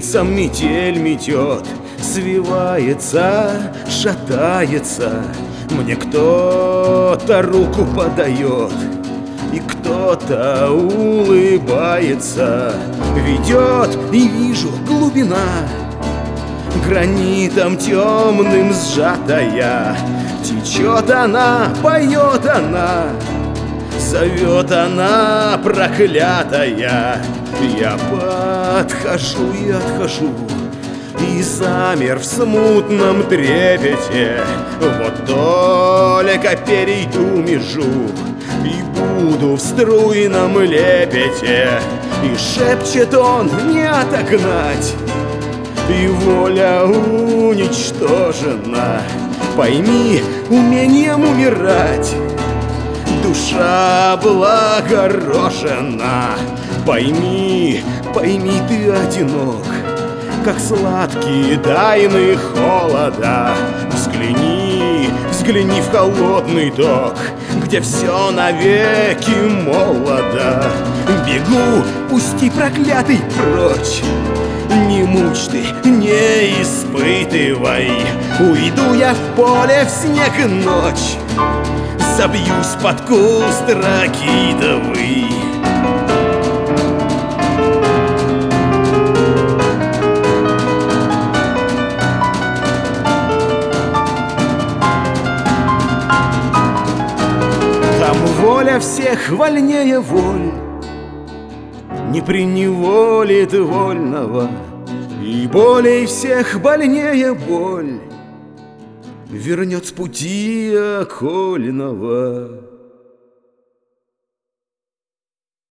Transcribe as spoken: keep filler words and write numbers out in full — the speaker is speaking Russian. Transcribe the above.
улицам метель метет, свивается, шатается. Мне кто-то руку подает, и кто-то улыбается. Ведет, и вижу, глубина гранитом темным сжатая. Течет она, поет она, зовет она, проклятая. Я подхожу и отхожу, и замер в смутном трепете. Вот только перейду межу, и буду в струйном лепете. И шепчет он не отогнать, и воля уничтожена. Пойми, умением умирать душа благорожена. Пойми, пойми, ты одинок, как сладкие тайны холода. Взгляни, взгляни в холодный ток, где все навеки молодо. Бегу, пусти, проклятый, прочь. Не мучь ты, не испытывай. Уйду я в поле в снег и ночь, забьюсь под куст ракитовый. Там воля всех вольнее воль, не приневолит вольного, и болей всех больнее боль вернет с пути окольного.